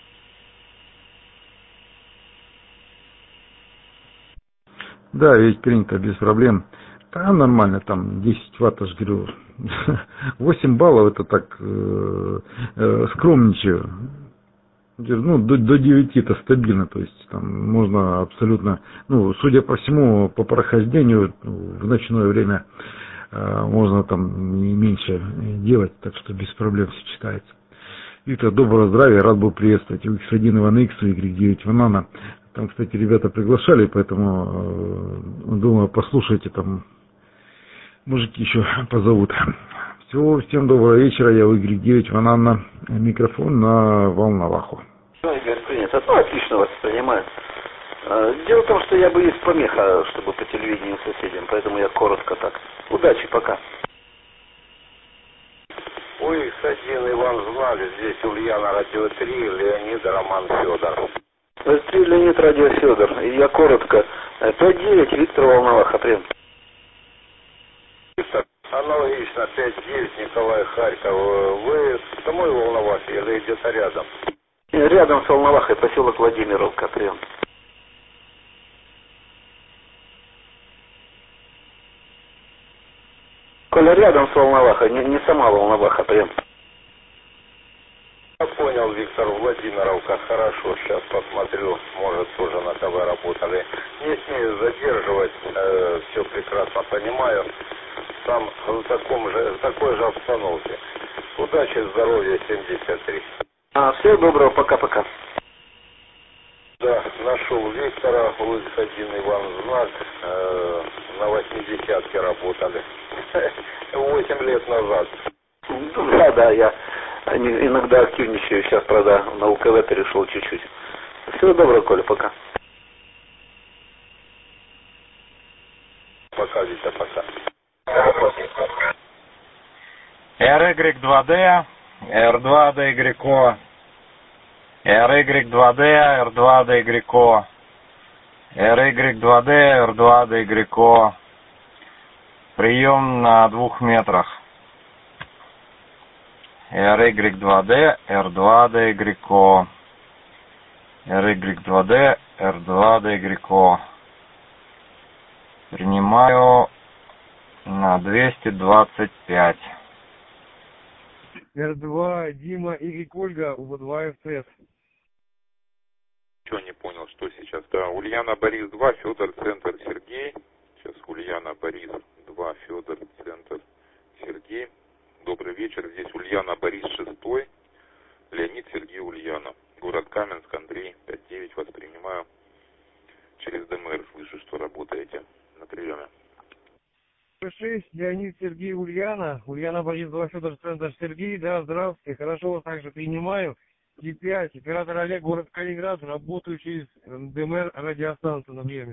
Да, ведь принято, без проблем. Да, нормально, там 10 ватт, аж говорю. 8 баллов, это так, скромничаю. До 9 это стабильно, то есть там можно абсолютно, судя по всему, по прохождению в ночное время можно там и меньше делать, так что без проблем все читается. Виктор, доброго здравия, рад был приветствовать. X1 Иван X, Y9 Иван Анна. Там, кстати, ребята приглашали, поэтому, думаю, послушайте, там мужики еще позовут. Всем доброго вечера, я Y9 Иван Анна, микрофон на Волноваху. Игорь, принято, отлично вас понимаю. Дело в том, что я боюсь помеха, чтобы по телевидению соседям, поэтому я коротко так. Удачи, пока. X1 Иван Знали, здесь Ульяна, радио 3, Леонид, Роман, Федор. 3 Леонид, радио Федор. Я коротко. 5-9, Виктор Волноваха, прием. Аналогично, 5-9, Николай, Харьков. Вы с самой Волновахе или где-то рядом? Рядом с Волновахой, поселок Владимировка, прием. Коля, рядом с Волновахой, не сама Волноваха, прием. Я понял, Виктор, Владимировка, хорошо, сейчас посмотрю, может тоже на ТВ работали. Не смею задерживать, все прекрасно понимаю, там в такой же обстановке. Удачи, здоровья, 73. Всего доброго, пока-пока. Да, нашел Виктора, X1 Иван Знак, на 80-ке работали, 8 лет назад. Да, я иногда активничаю, сейчас, правда, на УКВ перешел чуть-чуть. Всего доброго, Коля, пока. Пока, Витя, пока. RY2D, R2DYO, RY2D, R2DYO, RY2D, R2DYO. Прием на 2 метрах. RY2D, R2DYO, RY2D, R2DYO. Принимаю на 225. R2, Дима, Y, Ольга, УВ2, ФС. Чего не понял, что сейчас? Да, Ульяна, Борис 2, Федор, Центр, Сергей. Сейчас Ульяна, Борис 2, Федор, Центр, Сергей. Добрый вечер, здесь Ульяна, Борис 6, Леонид, Сергей, Ульяна. Город Каменск, Андрей, 5-9, вас принимаю. Через ДМР слышу, что работаете на приеме. 6, Леонид, Сергей, Ульяна. Ульяна, Борис 2, Федор, Центр, Сергей. Да, здравствуйте, хорошо вас также принимаю. Е5, оператор Олег, город Калининград, работаю через ДМР радиостанцию на приеме.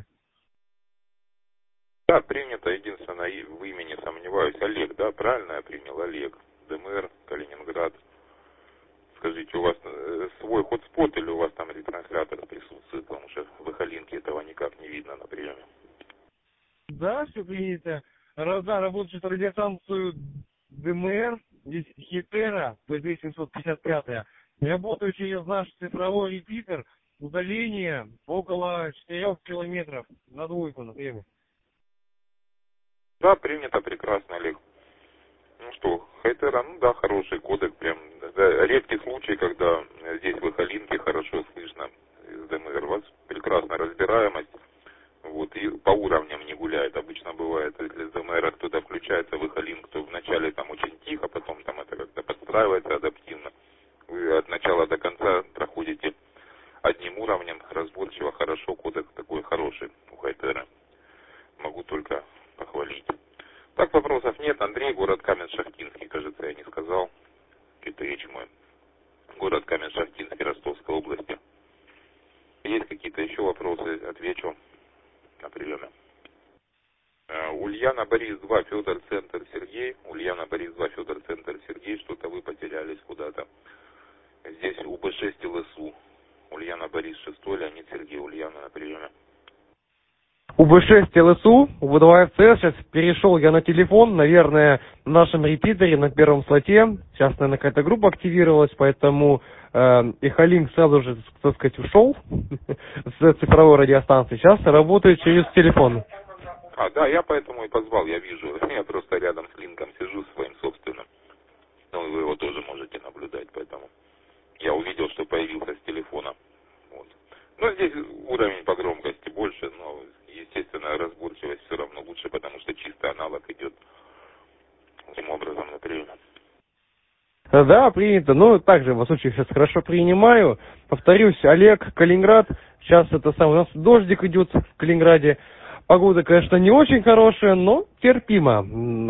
Да, принято, единственное, в имени сомневаюсь. Олег, да, правильно я принял? Олег, ДМР, Калининград. Скажите, у вас свой хотспот или у вас там ретранслятор присутствует? Потому что в Ихалинке этого никак не видно на приеме. Да, все принято. Да, работаю через радиостанцию ДМР, здесь Хитера, ПД-755. Работаю через наш цифровой репитер, удаление около 4 километров на 2 на приеме. Да, принято, прекрасно, Олег. Ну что, Хайтера, да, хороший кодек, прям, да, редкий случай, когда здесь в Ихалинке хорошо слышно из ДМР. У вас прекрасная разбираемость, вот, и по уровням не гуляет. Обычно бывает, если с ДМР кто-то включается в Ихалинк, то вначале там очень тихо, потом там это как-то подстраивается адаптивно. Вы начала до конца проходите одним уровнем, разборчиво, хорошо, кодек такой хороший у Хайтера. Могу только похвалить. Так, вопросов нет. Андрей, город Каменск-Шахтинский, кажется, я не сказал. Это речь мой. Город Каменск-Шахтинский, Ростовской области. Есть какие-то еще вопросы? Отвечу на приеме. Ульяна Борис 2, Федор, центр Сергей. Ульяна Борис 2, Федор, центр Сергей. Что-то вы потерялись куда-то. Здесь УБ6 ЛСУ. Ульяна Борис 6, Леонид Сергей. Ульяна на приеме. УБ6 ЛСУ, УБ2 ФЦ. Сейчас перешел я на телефон, наверное, в нашем репитере на первом слоте. Сейчас, наверное, какая-то группа активировалась, поэтому Эхолинк сразу же, так сказать, ушел с цифровой радиостанции. Сейчас работает через телефон. Да, я поэтому и позвал, я вижу. Я просто рядом с линком сижу своим собственным. Ну, вы его тоже можете наблюдать, поэтому я увидел, что появился с телефона. Вот. Но здесь уровень по громкости больше, но, естественно, разборчивость все равно лучше, потому что чистый аналог идет таким образом на приеме. Да, принято. Ну, также, во случае, сейчас хорошо принимаю. Повторюсь, Олег, Калининград. Сейчас это самое, у нас дождик идет в Калининграде. Погода, конечно, не очень хорошая, но терпимо.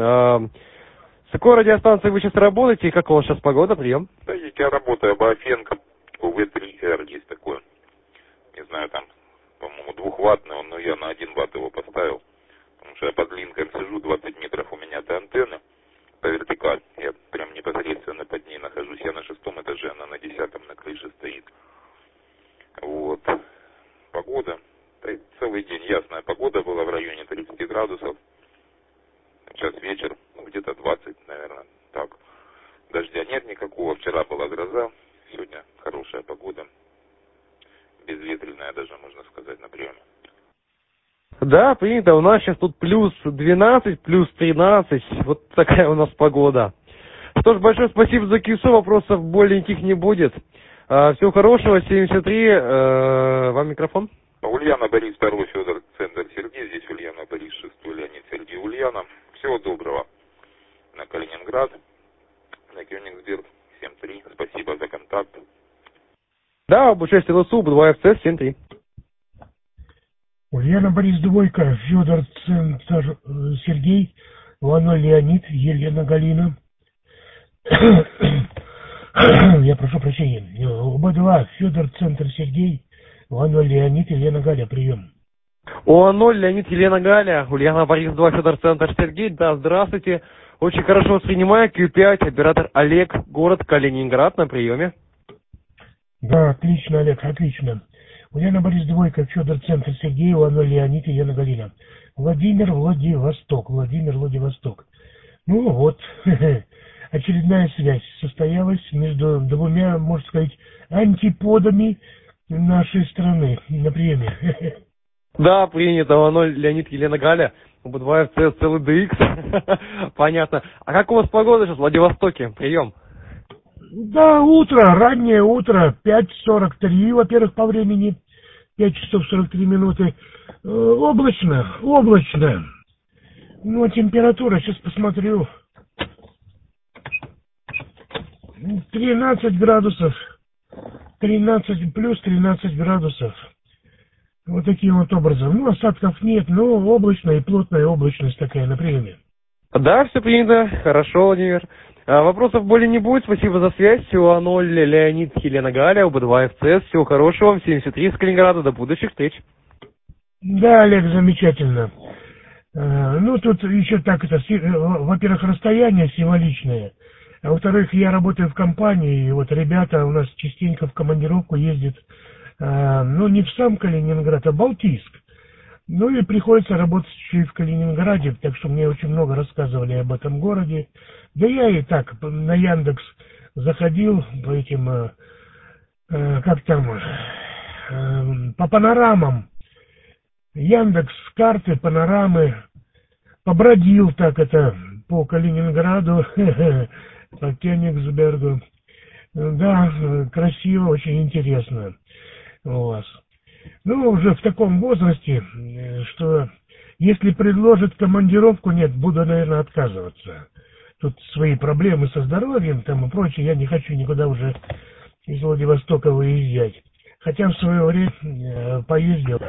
С какой радиостанцией вы сейчас работаете и как у вас сейчас погода, прием? Да, я работаю Баофенко, УВ3Р есть такой. Не знаю, там, по-моему, 2-ваттный, но я на 1 ватт его поставил. Потому что я под линком сижу, 20 метров у меня до антенны по вертикали. Я прям непосредственно под ней нахожусь. Я на 6-м этаже, она на 10-м на крыше стоит. Вот. Погода. Целый день ясная погода была в районе 30 градусов. Сейчас вечер, где-то 20, наверное, так. Дождя нет никакого. Вчера была гроза, сегодня хорошая погода. Безветренная даже, можно сказать, на приеме. Да, принято. У нас сейчас тут плюс 12, плюс 13. Вот такая у нас погода. Что ж, большое спасибо за КИСу. Вопросов более никаких не будет. Всего хорошего. 73. Вам микрофон. Ульяна Борис 2, Федор, центр Сергей. Здесь Ульяна Борис 6, Леонид Сергей. Ульяна. Всего доброго. На Калининград, на Кёнигсберг 7-3. Спасибо за контакт. Да, УБ6 ЛСУ, УБ2 ФЦ 7-3. Ульяна Борис 2, Федор, центр Сергей. Вано Леонид, Елена Галина. Я прошу прощения. УБ2, Федор, центр Сергей. Вано Леонид, Елена Галя, прием. ОА0, Леонид, Елена Галя, Ульяна Борис 2, Федор, центр Сергей. Да, здравствуйте. Очень хорошо воспринимаю. Q5, оператор Олег, город Калининград, на приеме. Да, отлично, Олег, отлично. Ульяна Борис 2, Федор, центр Сергей, Вано Леонид, Елена Галина. Владимир, Владивосток, Владивосток. Ну вот, очередная связь состоялась между двумя, можно сказать, антиподами нашей страны на приеме. Да, принято. ОА0, Леонид, Елена Галя. УБ2 ФЦ, целый DX. Понятно. А как у вас погода сейчас в Владивостоке? Прием. Да, утро, раннее утро, 5:43, во-первых, по времени, 5 часов 43 минуты. Облачно. Ну, а температура, сейчас посмотрю. 13 градусов. 13 плюс 13 градусов. Вот таким вот образом. Ну, осадков нет, но облачная и плотная облачность такая на приеме. Да, все принято. Хорошо, Владимир. Вопросов более не будет. Спасибо за связь. Всего 0, Леонид, Елена Галя, УБ2 ФЦ. Всего хорошего. 73 с Калининграда. До будущих встреч. Да, Олег, замечательно. Ну, тут еще так это, во-первых, расстояние символичное. А во-вторых, я работаю в компании, и вот ребята у нас частенько в командировку ездят, ну, не в сам Калининград, а Балтийск. Ну, и приходится работать еще и в Калининграде, так что мне очень много рассказывали об этом городе. Да я и так на Яндекс заходил по этим, как там, по панорамам. Яндекс, карты, панорамы. Побродил так это по Калининграду, по Кёнигсбергу. Да, красиво, очень интересно у вас. Ну, уже в таком возрасте, что если предложат командировку, нет, буду, наверное, отказываться. Тут свои проблемы со здоровьем там и прочее, я не хочу никуда уже из Владивостока выезжать. Хотя в свое время поездил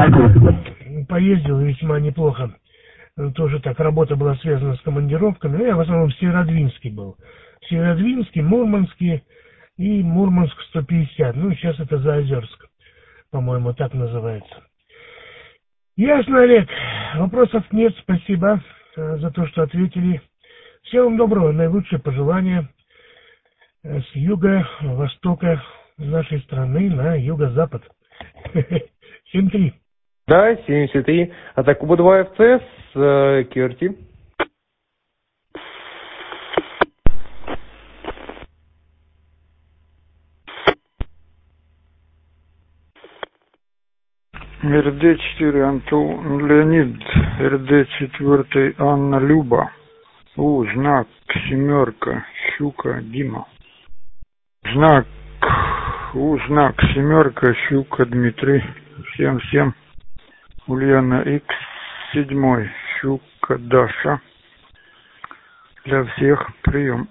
весьма неплохо. Тоже так, работа была связана с командировками. Я в основном в Северодвинске был. Северодвинске, Мурманске и Мурманск 150. Ну, сейчас это Заозерск, по-моему, так называется. Ясно, Олег. Вопросов нет. Спасибо за то, что ответили. Всего вам доброго. Наилучшие пожелания с юга-востока нашей страны на юго-запад. 7-3. Да, 73. Атаку Куба-2 ФЦ с Керти. РД-4 Антон Леонид, РД-4 Анна Люба, знак 7 Щука Дима, знак 7 Щука Дмитрий, 7-7 Ульяна Х, 7 Щука Даша, для всех прием.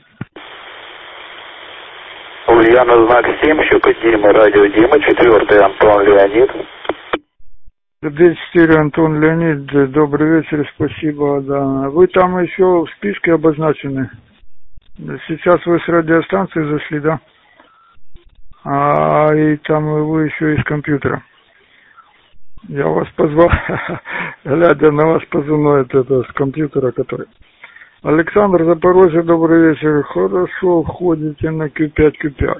Ульяна, знак 7, Щука Дима, радио Дима, 4 Антон Леонид. РД-4 Антон Леонид, добрый вечер, спасибо. Да. Вы там еще в списке обозначены. Сейчас вы с радиостанции зашли, да? И там вы еще из компьютера. Я вас позвал, глядя на ваш позывной, это с компьютера, который... Александр, Запорожье, добрый вечер. Хорошо, входите на Q5, Q5.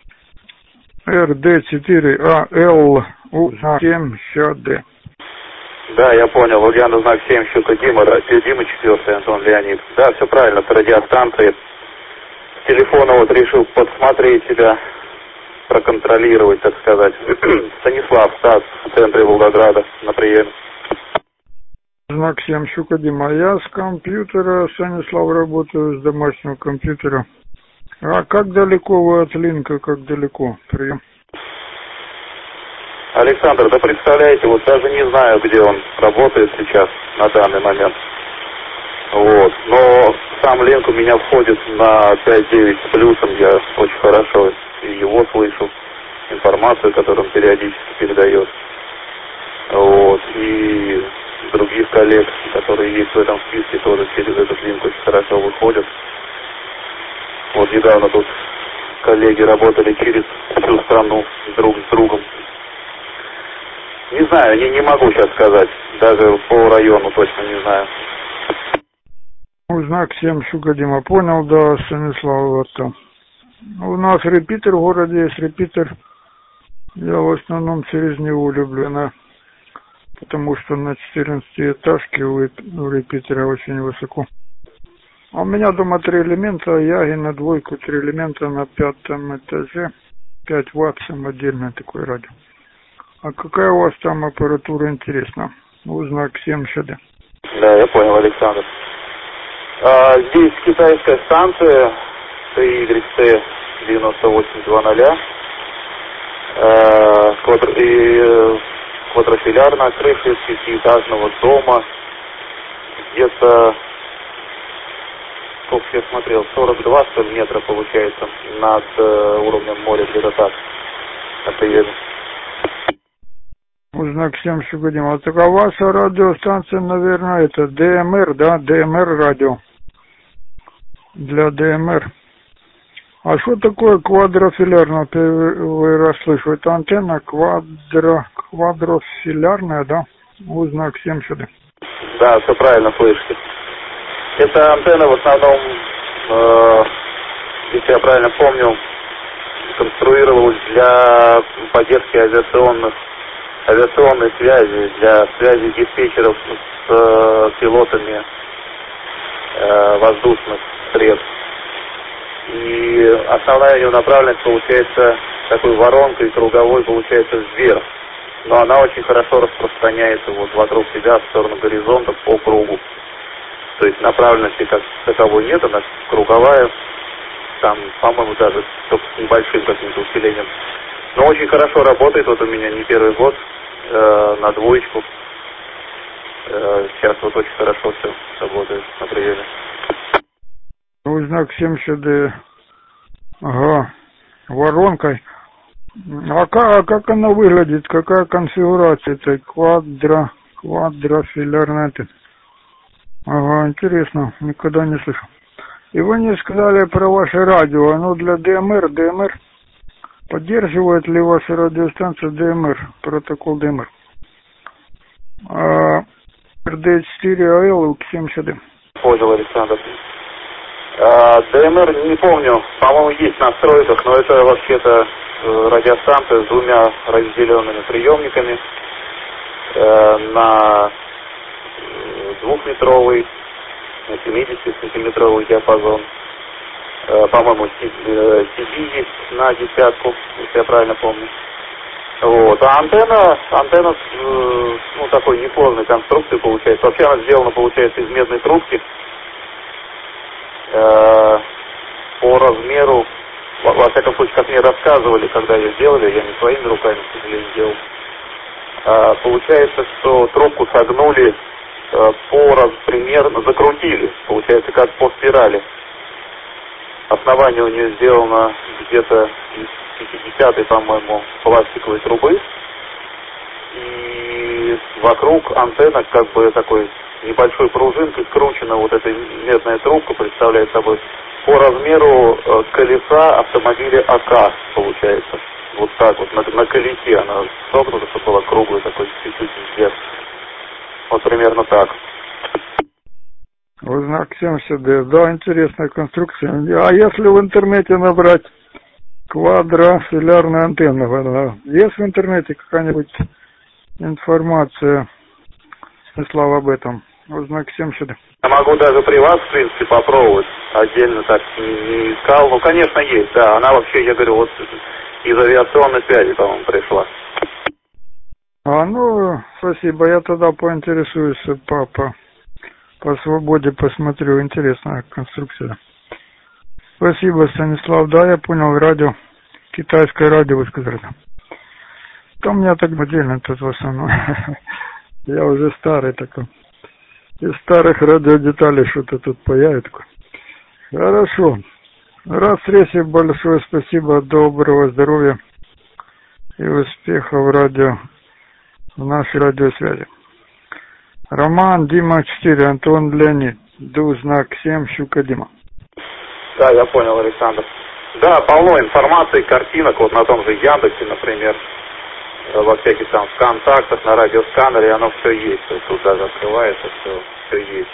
РД-4АЛ У7 ЩД. Да, я понял. Ульяна, знак 7, Щука Дима, радио Дима, 4 Антон Леонид. Да, все правильно, с радиостанции. С телефона вот решил подсмотреть себя, проконтролировать, так сказать. Станислав, Стас, в центре Волгограда, на приеме. Знак 7, Щука Дима. Я с компьютера, Станислав, работаю с домашнего компьютера. А как далеко вы от линка, как далеко? Прием. Александр, да представляете, вот даже не знаю, где он работает сейчас, на данный момент. Вот. Но сам линк у меня входит на 5.9 с плюсом, я очень хорошо и его слышу, информацию, которую он периодически передает. Вот. И других коллег, которые есть в этом списке, тоже через этот линк очень хорошо выходят. Вот недавно тут коллеги работали через всю страну друг с другом. Не знаю, не могу сейчас сказать. Даже по району точно не знаю. Знак 7, Щука Дима. Понял, да, Станислав, вот там. У нас репитер в городе есть, репитер. Я в основном через него люблю, потому что на 14-этажке у репитера очень высоко. А у меня дома 3 элемента, Яги на 2, 3 элемента на 5-м этаже. 5 ватт, самодельное такое радио. А какая у вас там аппаратура, интересно? Знак 7 ШД. Да, я понял, Александр. Здесь китайская станция TYC 9820. Квадрофилярная крыша 5-этажного дома. Где-то, сколько я смотрел, 42 что ли, метра получается над уровнем моря, где-то так. Это верно. Знак 7 Щука Дима. Так а ваша радиостанция, наверное, это ДМР, да? ДМР радио. Для ДМР. А что такое квадрофилярное? Первый раз слышу. Это антенна квадрофилярная, да? Знак 7 ШД. Да, все правильно слышите. Эта антенна в основном, если я правильно помню, конструировалась для поддержки авиационной связи, для связи диспетчеров с пилотами воздушных средств. И основная ее направленность получается такой воронкой круговой, получается вверх. Но она очень хорошо распространяется вот вокруг себя в сторону горизонта по кругу. То есть направленности как таковой нет, она круговая. Там, по-моему, даже только с небольшим каким-то усилением. Но очень хорошо работает, вот у меня не первый год, на 2. Сейчас вот очень хорошо все работает на приеме. Знак 7 ШД. Ага. воронкой. А как она выглядит? Какая конфигурация? Это квадрофилярная. Ага, интересно, никогда не слышал. И вы не сказали про ваше радио, оно для ДМР. Поддерживает ли ваша радиостанция ДМР, протокол ДМР? РД4АЛ УК-70. Понял, Александр. ДМР, не помню, по-моему, есть в настройках, но это вообще-то радиостанция с двумя разделенными приемниками на 2-метровый, на 70-сантиметровый диапазон. По-моему, CD есть на 10, если я правильно помню. Вот. А антенна, ну, такой неплотной конструкции получается. Вообще она сделана, получается, из медной трубки. По размеру, во всяком случае, как мне рассказывали, когда ее сделали, я не своими руками, к сожалению, делал. Получается, что трубку согнули примерно закрутили, получается, как по спирали. Основание у нее сделано где-то из 50-й, по-моему, пластиковой трубы. И вокруг антенна, как бы такой небольшой пружинкой скручена вот эта медная трубка, представляет собой по размеру колеса автомобиля АК, получается. Вот так вот, на колесе она согнута, чтобы была круглая, такой чуть-чуть вверх. Вот примерно так. Знак 70D. Да, интересная конструкция. А если в интернете набрать квадрофилярная антенна, есть в интернете какая-нибудь информация, Слава, об этом? Знак 70D. Я могу даже при вас, в принципе, попробовать. Отдельно так не искал. Ну, конечно, есть, да. Она вообще, я говорю, вот из авиационной связи, по-моему, пришла. Ну, спасибо. Я тогда поинтересуюсь по свободе, посмотрю. Интересная конструкция. Спасибо, Станислав. Да, я понял, радио. Китайское радио, вы сказали. То у меня так отдельно тут в основном. Я уже старый такой. Из старых радиодеталей что-то тут появится. Хорошо. Раз встрече, большое спасибо. Доброго здоровья и успехов в нашей радиосвязи. Роман, Дима 4, Антон, Леонид. Ду, знак 7, Щука, Дима. Да, я понял, Александр. Да, полно информации, картинок, вот на том же Яндексе, например, во всяких там ВКонтактах, на радиосканере, оно все есть. То есть тут даже открывается, все есть.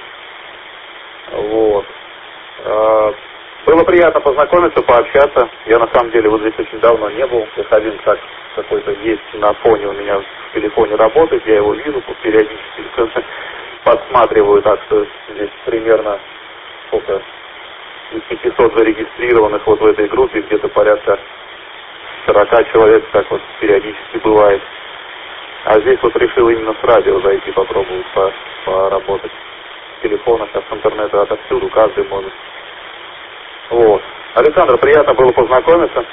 Вот. Было приятно познакомиться, пообщаться. Я на самом деле вот здесь очень давно не был. Господин так какой-то есть на фоне у меня в телефоне работает, я его вижу, периодически подсматриваю, так что здесь примерно сколько из 500 зарегистрированных вот в этой группе, где-то порядка 40 человек так вот периодически бывает. А здесь вот решил именно с радио зайти, попробовать поработать. С телефона, сейчас с интернета отовсюду, каждый может. Вот. Александр, приятно было познакомиться.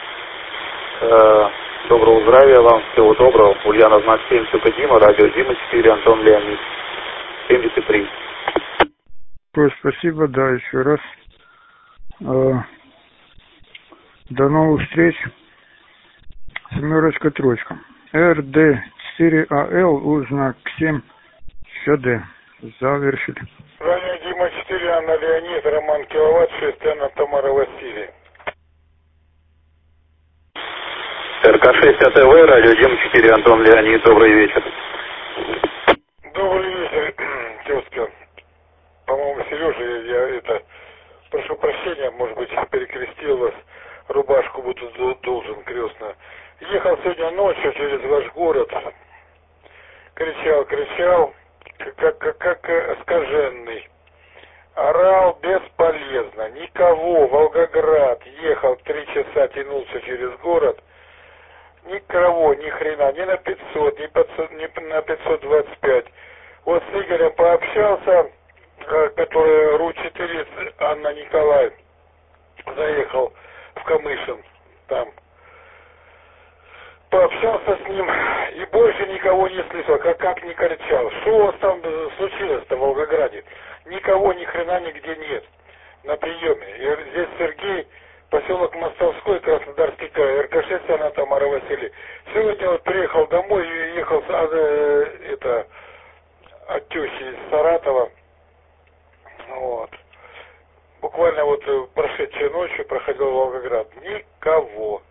Доброго здравия вам, всего доброго. Ульяна, знак 7, Щука, Дима, радио Дима 4, Антон, Леонид. 73. Спасибо, да, еще раз. До новых встреч. 7, тройка. РД4АЛ, знак 7, ЩД. Завершили. Радио Дима 4, Анна Леонид, Роман Киловатт, 6, Анна Тамара Василий. РК6 АТВ, радио Дима 4, Антон Леонид, добрый вечер. Добрый вечер, тезка. По-моему, Сережа, я прошу прощения, может быть, перекрестил вас, рубашку буду должен крестно. Ехал сегодня ночью через ваш город, кричал, как скаженный. Орал бесполезно, никого, Волгоград, ехал 3 часа, тянулся через город, никого, ни хрена, ни на 500, ни на 525. Вот с Игорем пообщался, который РУ-4, Анна Николай, заехал в Камышин, там. Пообщался с ним и больше никого не слышал, как не кричал. Что у вас там случилось-то в Волгограде? Никого, ни хрена нигде нет на приеме. И здесь Сергей поселок Мостовской, Краснодарский край, РК-6, она Тамара Василий. Сегодня вот приехал домой и ехал от тещи из Саратова. Вот. Буквально вот прошедшей ночью проходил Волгоград. Никого.